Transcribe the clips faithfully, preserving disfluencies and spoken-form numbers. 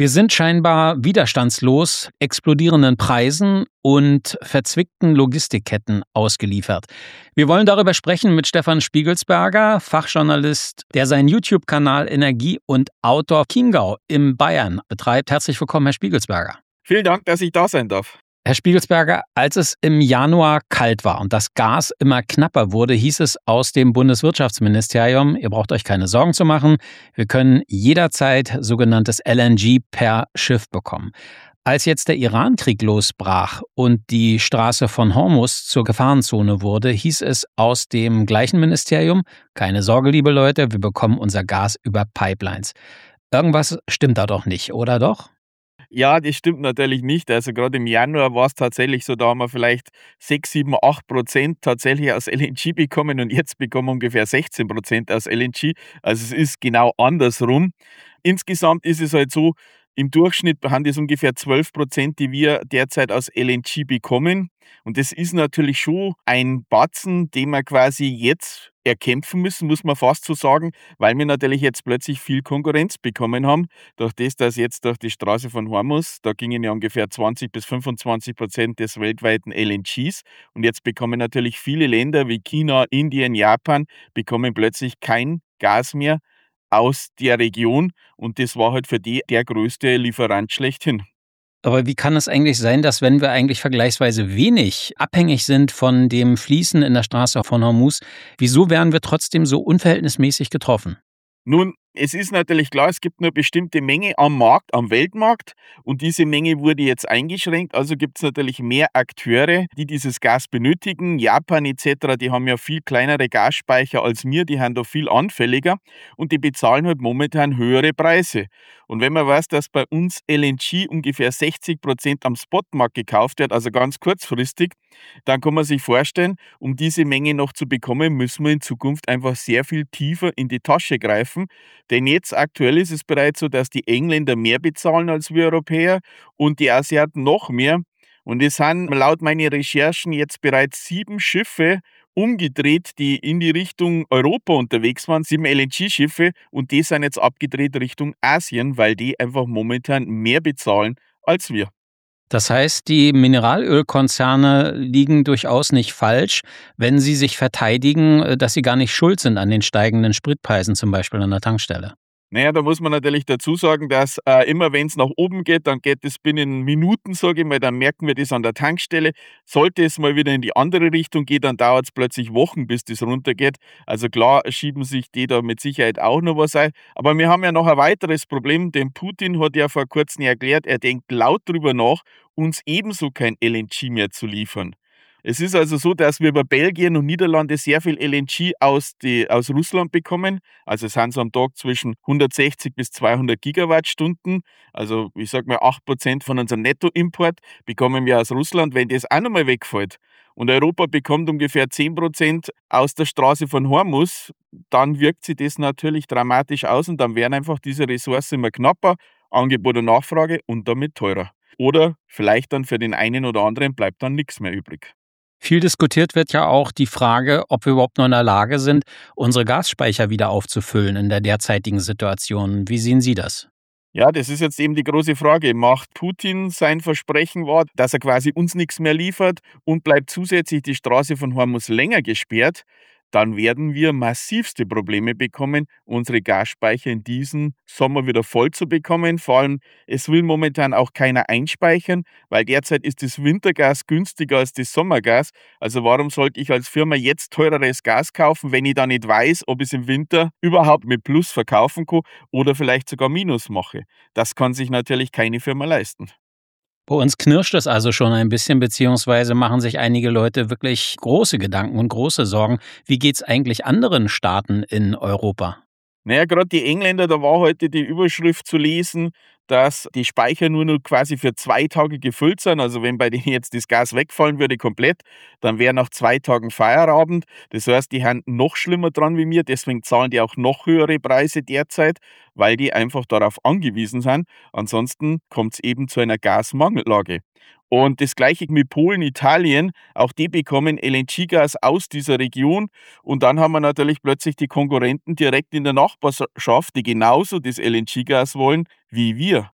Wir sind scheinbar widerstandslos explodierenden Preisen und verzwickten Logistikketten ausgeliefert. Wir wollen darüber sprechen mit Stefan Spiegelsberger, Fachjournalist, der seinen YouTube-Kanal Energie und Outdoor Chiemgau in Bayern betreibt. Herzlich willkommen, Herr Spiegelsberger. Vielen Dank, dass ich da sein darf. Herr Spiegelsberger, als es im Januar kalt war und das Gas immer knapper wurde, hieß es aus dem Bundeswirtschaftsministerium, ihr braucht euch keine Sorgen zu machen, wir können jederzeit sogenanntes L N G per Schiff bekommen. Als jetzt der Iran-Krieg losbrach und die Straße von Hormuz zur Gefahrenzone wurde, hieß es aus dem gleichen Ministerium, keine Sorge, liebe Leute, wir bekommen unser Gas über Pipelines. Irgendwas stimmt da doch nicht, oder doch? Ja, das stimmt natürlich nicht. Also gerade im Januar war es tatsächlich so, da haben wir vielleicht sechs, sieben, acht Prozent tatsächlich aus L N G bekommen und jetzt bekommen wir ungefähr sechzehn Prozent aus L N G. Also es ist genau andersrum. Insgesamt ist es halt so, im Durchschnitt haben das ungefähr zwölf Prozent, die wir derzeit aus L N G bekommen. Und das ist natürlich schon ein Batzen, den wir quasi jetzt erkämpfen müssen, muss man fast so sagen, weil wir natürlich jetzt plötzlich viel Konkurrenz bekommen haben. Durch das, dass jetzt durch die Straße von Hormuz, da gingen ja ungefähr zwanzig bis fünfundzwanzig Prozent des weltweiten L N Gs. Und jetzt bekommen natürlich viele Länder wie China, Indien, Japan, bekommen plötzlich kein Gas mehr aus der Region. Und das war halt für die der größte Lieferant schlechthin. Aber wie kann es eigentlich sein, dass wenn wir eigentlich vergleichsweise wenig abhängig sind von dem Fließen in der Straße von Hormuz, wieso werden wir trotzdem so unverhältnismäßig getroffen? Nun, es ist natürlich klar, es gibt nur eine bestimmte Menge am Markt, am Weltmarkt und diese Menge wurde jetzt eingeschränkt, also gibt es natürlich mehr Akteure, die dieses Gas benötigen. Japan et cetera, die haben ja viel kleinere Gasspeicher als wir, die haben da viel anfälliger und die bezahlen halt momentan höhere Preise. Und wenn man weiß, dass bei uns L N G ungefähr sechzig Prozent am Spotmarkt gekauft wird, also ganz kurzfristig, dann kann man sich vorstellen, um diese Menge noch zu bekommen, müssen wir in Zukunft einfach sehr viel tiefer in die Tasche greifen. Denn jetzt aktuell ist es bereits so, dass die Engländer mehr bezahlen als wir Europäer und die Asiaten noch mehr. Und es sind laut meinen Recherchen jetzt bereits sieben Schiffe umgedreht, die in die Richtung Europa unterwegs waren, sieben L N G-Schiffe und die sind jetzt abgedreht Richtung Asien, weil die einfach momentan mehr bezahlen als wir. Das heißt, die Mineralölkonzerne liegen durchaus nicht falsch, wenn sie sich verteidigen, dass sie gar nicht schuld sind an den steigenden Spritpreisen, zum Beispiel an der Tankstelle. Naja, da muss man natürlich dazu sagen, dass äh, immer wenn es nach oben geht, dann geht es binnen Minuten, sage ich mal, dann merken wir das an der Tankstelle. Sollte es mal wieder in die andere Richtung gehen, dann dauert es plötzlich Wochen, bis das runtergeht. Also klar schieben sich die da mit Sicherheit auch noch was ein. Aber wir haben ja noch ein weiteres Problem, denn Putin hat ja vor kurzem erklärt, er denkt laut drüber nach, uns ebenso kein L N G mehr zu liefern. Es ist also so, dass wir über Belgien und Niederlande sehr viel L N G aus, die, aus Russland bekommen. Also es sind so am Tag zwischen hundertsechzig bis zweihundert Gigawattstunden. Also ich sage mal acht Prozent von unserem Nettoimport bekommen wir aus Russland. Wenn das auch nochmal wegfällt und Europa bekommt ungefähr zehn Prozent aus der Straße von Hormuz, dann wirkt sich das natürlich dramatisch aus und dann werden einfach diese Ressourcen immer knapper, Angebot und Nachfrage und damit teurer. Oder vielleicht dann für den einen oder anderen bleibt dann nichts mehr übrig. Viel diskutiert wird ja auch die Frage, ob wir überhaupt noch in der Lage sind, unsere Gasspeicher wieder aufzufüllen in der derzeitigen Situation. Wie sehen Sie das? Ja, das ist jetzt eben die große Frage. Macht Putin sein Versprechen wahr, dass er quasi uns nichts mehr liefert und bleibt zusätzlich die Straße von Hormuz länger gesperrt? Dann werden wir massivste Probleme bekommen, unsere Gasspeicher in diesem Sommer wieder voll zu bekommen. Vor allem, es will momentan auch keiner einspeichern, weil derzeit ist das Wintergas günstiger als das Sommergas. Also warum sollte ich als Firma jetzt teureres Gas kaufen, wenn ich dann nicht weiß, ob ich es im Winter überhaupt mit Plus verkaufen kann oder vielleicht sogar Minus mache? Das kann sich natürlich keine Firma leisten. Bei uns knirscht es also schon ein bisschen, beziehungsweise machen sich einige Leute wirklich große Gedanken und große Sorgen. Wie geht es eigentlich anderen Staaten in Europa? Naja, gerade die Engländer, da war heute die Überschrift zu lesen, dass die Speicher nur noch quasi für zwei Tage gefüllt sind. Also wenn bei denen jetzt das Gas wegfallen würde komplett, dann wäre nach zwei Tagen Feierabend. Das heißt, die haben noch schlimmer dran wie mir, deswegen zahlen die auch noch höhere Preise derzeit, weil die einfach darauf angewiesen sind. Ansonsten kommt es eben zu einer Gasmangellage. Und das Gleiche mit Polen, Italien, auch die bekommen L N G-Gas aus dieser Region. Und dann haben wir natürlich plötzlich die Konkurrenten direkt in der Nachbarschaft, die genauso das L N G-Gas wollen wie wir.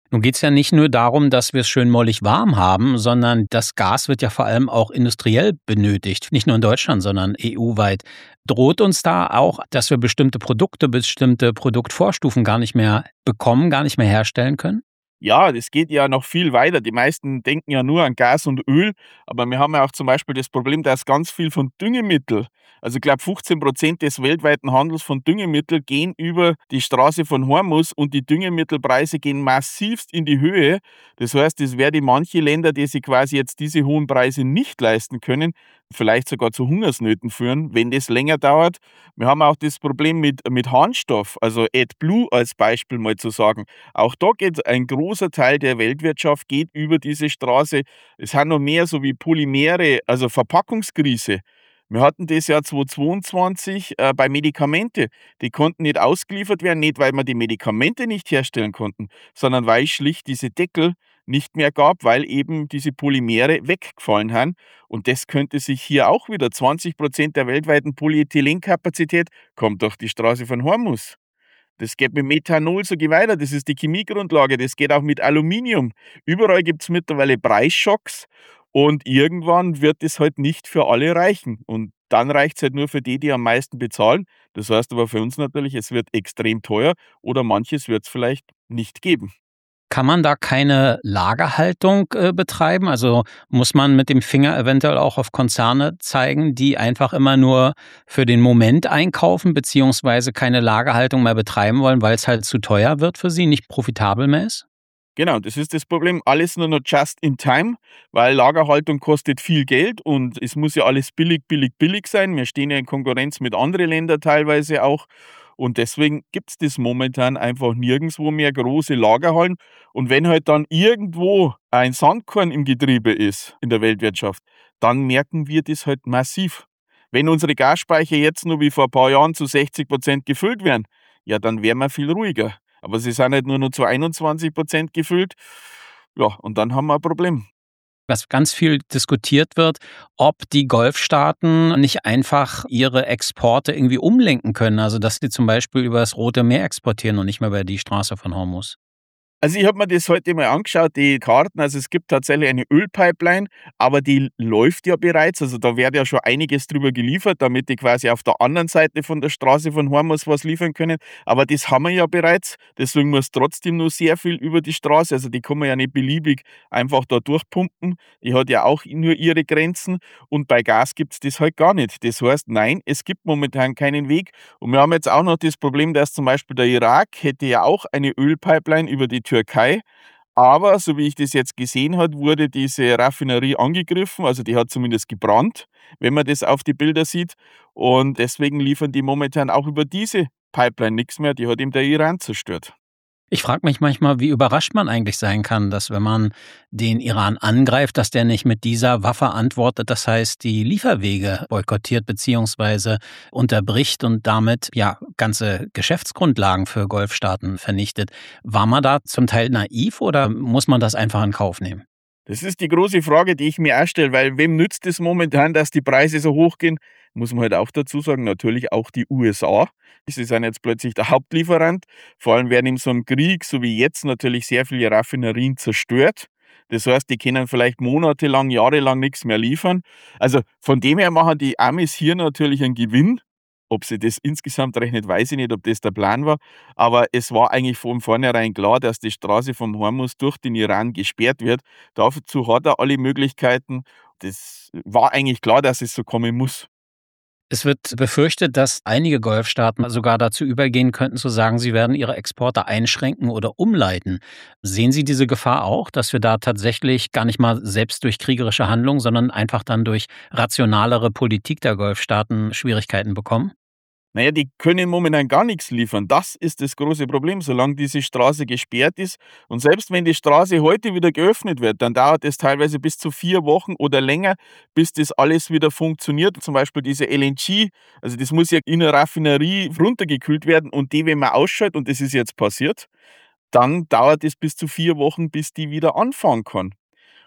Nun geht es ja nicht nur darum, dass wir es schön mollig warm haben, sondern das Gas wird ja vor allem auch industriell benötigt. Nicht nur in Deutschland, sondern E U-weit. Droht uns da auch, dass wir bestimmte Produkte, bestimmte Produktvorstufen gar nicht mehr bekommen, gar nicht mehr herstellen können? Ja, das geht ja noch viel weiter. Die meisten denken ja nur an Gas und Öl, aber wir haben ja auch zum Beispiel das Problem, dass ganz viel von Düngemittel, also ich glaube fünfzehn Prozent des weltweiten Handels von Düngemittel gehen über die Straße von Hormuz und die Düngemittelpreise gehen massivst in die Höhe. Das heißt, es werde manche Länder, die sich quasi jetzt diese hohen Preise nicht leisten können, vielleicht sogar zu Hungersnöten führen, wenn das länger dauert. Wir haben auch das Problem mit, mit Harnstoff, also AdBlue als Beispiel mal zu sagen. Auch da geht ein großer Teil der Weltwirtschaft geht über diese Straße. Es haben noch mehr so wie Polymere, also Verpackungskrise. Wir hatten das Jahr zweitausendzweiundzwanzig äh, bei Medikamente. Die konnten nicht ausgeliefert werden, nicht weil wir die Medikamente nicht herstellen konnten, sondern weil schlicht diese Deckel nicht mehr gab, weil eben diese Polymere weggefallen haben. Und das könnte sich hier auch wieder, zwanzig Prozent der weltweiten Polyethylenkapazität kommt durch die Straße von Hormuz. Das geht mit Methanol so weiter, das ist die Chemiegrundlage, das geht auch mit Aluminium. Überall gibt es mittlerweile Preisschocks und irgendwann wird es halt nicht für alle reichen. Und dann reicht es halt nur für die, die am meisten bezahlen. Das heißt aber für uns natürlich, es wird extrem teuer oder manches wird es vielleicht nicht geben. Kann man da keine Lagerhaltung äh, betreiben? Also muss man mit dem Finger eventuell auch auf Konzerne zeigen, die einfach immer nur für den Moment einkaufen, beziehungsweise keine Lagerhaltung mehr betreiben wollen, weil es halt zu teuer wird für sie, nicht profitabel mehr ist? Genau, das ist das Problem. Alles nur noch just in time, weil Lagerhaltung kostet viel Geld und es muss ja alles billig, billig, billig sein. Wir stehen ja in Konkurrenz mit anderen Ländern teilweise auch. Und deswegen gibt es das momentan einfach nirgendwo mehr große Lagerhallen. Und wenn halt dann irgendwo ein Sandkorn im Getriebe ist in der Weltwirtschaft, dann merken wir das halt massiv. Wenn unsere Gasspeicher jetzt nur wie vor ein paar Jahren zu sechzig Prozent gefüllt wären, ja, dann wären wir viel ruhiger. Aber sie sind halt nur noch zu einundzwanzig Prozent gefüllt. Ja, und dann haben wir ein Problem. Was ganz viel diskutiert wird, ob die Golfstaaten nicht einfach ihre Exporte irgendwie umlenken können. Also dass sie zum Beispiel über das Rote Meer exportieren und nicht mehr über die Straße von Hormuz. Also ich habe mir das heute mal angeschaut, die Karten. Also es gibt tatsächlich eine Ölpipeline, aber die läuft ja bereits. Also da wird ja schon einiges drüber geliefert, damit die quasi auf der anderen Seite von der Straße von Hormuz was liefern können. Aber das haben wir ja bereits. Deswegen muss trotzdem nur sehr viel über die Straße. Also die kann man ja nicht beliebig einfach da durchpumpen. Die hat ja auch nur ihre Grenzen. Und bei Gas gibt es das halt gar nicht. Das heißt, nein, es gibt momentan keinen Weg. Und wir haben jetzt auch noch das Problem, dass zum Beispiel der Irak hätte ja auch eine Ölpipeline über die Türkei. Aber so wie ich das jetzt gesehen habe, wurde diese Raffinerie angegriffen, also die hat zumindest gebrannt, wenn man das auf die Bilder sieht. Und deswegen liefern die momentan auch über diese Pipeline nichts mehr, die hat eben der Iran zerstört. Ich frage mich manchmal, wie überrascht man eigentlich sein kann, dass wenn man den Iran angreift, dass der nicht mit dieser Waffe antwortet, das heißt die Lieferwege boykottiert bzw. unterbricht und damit ja ganze Geschäftsgrundlagen für Golfstaaten vernichtet. War man da zum Teil naiv oder muss man das einfach in Kauf nehmen? Das ist die große Frage, die ich mir auch stelle, weil wem nützt es momentan, dass die Preise so hoch gehen? Muss man halt auch dazu sagen, natürlich auch die U S A. Sie sind jetzt plötzlich der Hauptlieferant. Vor allem werden in so einem Krieg, so wie jetzt, natürlich sehr viele Raffinerien zerstört. Das heißt, die können vielleicht monatelang, jahrelang nichts mehr liefern. Also von dem her machen die Amis hier natürlich einen Gewinn. Ob sie das insgesamt rechnet, weiß ich nicht, ob das der Plan war. Aber es war eigentlich von vornherein klar, dass die Straße vom Hormuz durch den Iran gesperrt wird. Dazu hat er alle Möglichkeiten. Das war eigentlich klar, dass es so kommen muss. Es wird befürchtet, dass einige Golfstaaten sogar dazu übergehen könnten, zu sagen, sie werden ihre Exporte einschränken oder umleiten. Sehen Sie diese Gefahr auch, dass wir da tatsächlich gar nicht mal selbst durch kriegerische Handlungen, sondern einfach dann durch rationalere Politik der Golfstaaten Schwierigkeiten bekommen? Naja, die können momentan gar nichts liefern. Das ist das große Problem, solange diese Straße gesperrt ist. Und selbst wenn die Straße heute wieder geöffnet wird, dann dauert es teilweise bis zu vier Wochen oder länger, bis das alles wieder funktioniert. Zum Beispiel diese L N G, also das muss ja in der Raffinerie runtergekühlt werden und die, wenn man ausschaltet, und das ist jetzt passiert, dann dauert es bis zu vier Wochen, bis die wieder anfahren kann.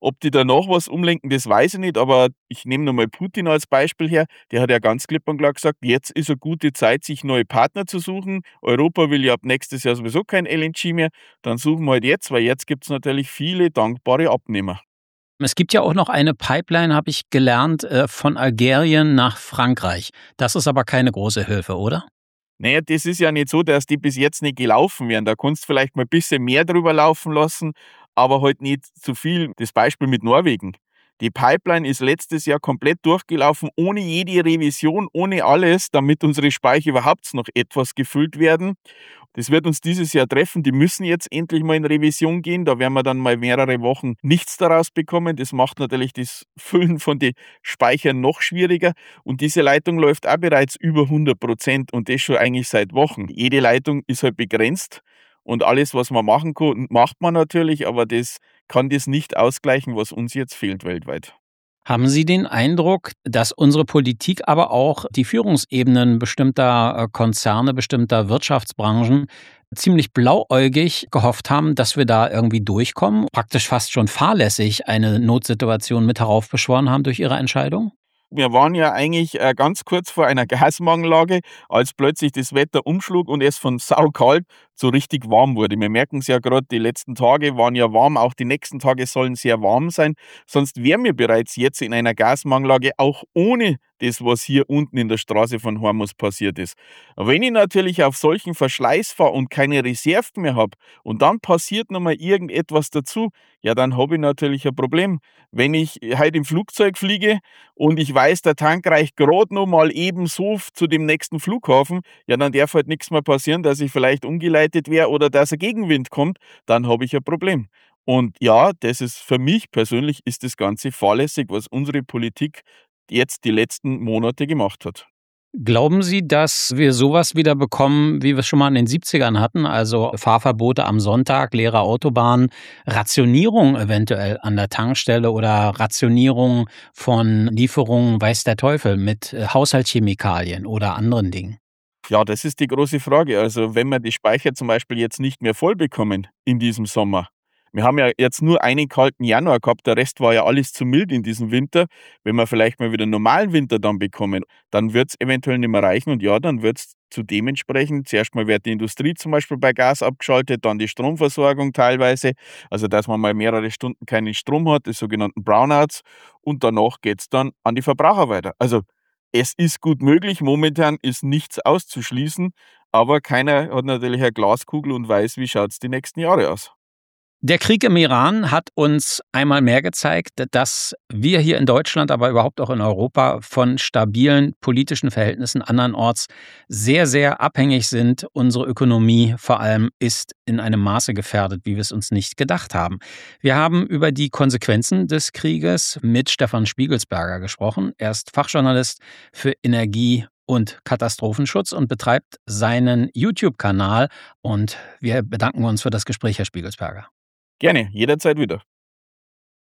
Ob die danach was umlenken, das weiß ich nicht, aber ich nehme nochmal Putin als Beispiel her. Der hat ja ganz klipp und klar gesagt, jetzt ist eine gute Zeit, sich neue Partner zu suchen. Europa will ja ab nächstes Jahr sowieso kein L N G mehr. Dann suchen wir halt jetzt, weil jetzt gibt es natürlich viele dankbare Abnehmer. Es gibt ja auch noch eine Pipeline, habe ich gelernt, äh, von Algerien nach Frankreich. Das ist aber keine große Hilfe, oder? Naja, das ist ja nicht so, dass die bis jetzt nicht gelaufen wären. Da kannst du vielleicht mal ein bisschen mehr drüber laufen lassen, aber halt nicht zu viel. Das Beispiel mit Norwegen. Die Pipeline ist letztes Jahr komplett durchgelaufen, ohne jede Revision, ohne alles, damit unsere Speicher überhaupt noch etwas gefüllt werden. Das wird uns dieses Jahr treffen. Die müssen jetzt endlich mal in Revision gehen. Da werden wir dann mal mehrere Wochen nichts daraus bekommen. Das macht natürlich das Füllen von den Speichern noch schwieriger. Und diese Leitung läuft auch bereits über hundert Prozent und das schon eigentlich seit Wochen. Jede Leitung ist halt begrenzt und alles, was man machen kann, macht man natürlich, aber das kann das nicht ausgleichen, was uns jetzt fehlt weltweit. Haben Sie den Eindruck, dass unsere Politik, aber auch die Führungsebenen bestimmter äh, Konzerne, bestimmter Wirtschaftsbranchen ziemlich blauäugig gehofft haben, dass wir da irgendwie durchkommen, praktisch fast schon fahrlässig eine Notsituation mit heraufbeschworen haben durch ihre Entscheidung? Wir waren ja eigentlich äh, ganz kurz vor einer Gasmangellage, als plötzlich das Wetter umschlug und es von saukalt so richtig warm wurde. Wir merken es ja gerade, die letzten Tage waren ja warm, auch die nächsten Tage sollen sehr warm sein. Sonst wären wir bereits jetzt in einer Gasmangellage, auch ohne das, was hier unten in der Straße von Hormus passiert ist. Wenn ich natürlich auf solchen Verschleiß fahre und keine Reserven mehr habe und dann passiert nochmal irgendetwas dazu, ja, dann habe ich natürlich ein Problem. Wenn ich heute im Flugzeug fliege und ich weiß, der Tank reicht gerade noch mal eben so zu dem nächsten Flughafen, ja, dann darf halt nichts mehr passieren, dass ich vielleicht umgeleitet wäre oder dass ein Gegenwind kommt, dann habe ich ein Problem. Und ja, das ist für mich persönlich ist das Ganze fahrlässig, was unsere Politik jetzt die letzten Monate gemacht hat. Glauben Sie, dass wir sowas wieder bekommen, wie wir es schon mal in den siebzigern hatten, also Fahrverbote am Sonntag, leere Autobahnen, Rationierung eventuell an der Tankstelle oder Rationierung von Lieferungen, weiß der Teufel, mit äh, Haushaltschemikalien oder anderen Dingen? Ja, das ist die große Frage. Also wenn wir die Speicher zum Beispiel jetzt nicht mehr voll bekommen in diesem Sommer. Wir haben ja jetzt nur einen kalten Januar gehabt, der Rest war ja alles zu mild in diesem Winter. Wenn wir vielleicht mal wieder einen normalen Winter dann bekommen, dann wird es eventuell nicht mehr reichen und ja, dann wird es zu dementsprechend, zuerst mal wird die Industrie zum Beispiel bei Gas abgeschaltet, dann die Stromversorgung teilweise, also dass man mal mehrere Stunden keinen Strom hat, die sogenannten Brownouts und danach geht es dann an die Verbraucher weiter. Also es ist gut möglich, momentan ist nichts auszuschließen, aber keiner hat natürlich eine Glaskugel und weiß, wie schaut es die nächsten Jahre aus. Der Krieg im Iran hat uns einmal mehr gezeigt, dass wir hier in Deutschland, aber überhaupt auch in Europa von stabilen politischen Verhältnissen andernorts sehr, sehr abhängig sind. Unsere Ökonomie vor allem ist in einem Maße gefährdet, wie wir es uns nicht gedacht haben. Wir haben über die Konsequenzen des Krieges mit Stefan Spiegelsberger gesprochen. Er ist Fachjournalist für Energie und Katastrophenschutz und betreibt seinen YouTube-Kanal. Und wir bedanken uns für das Gespräch, Herr Spiegelsberger. Gerne, jederzeit wieder.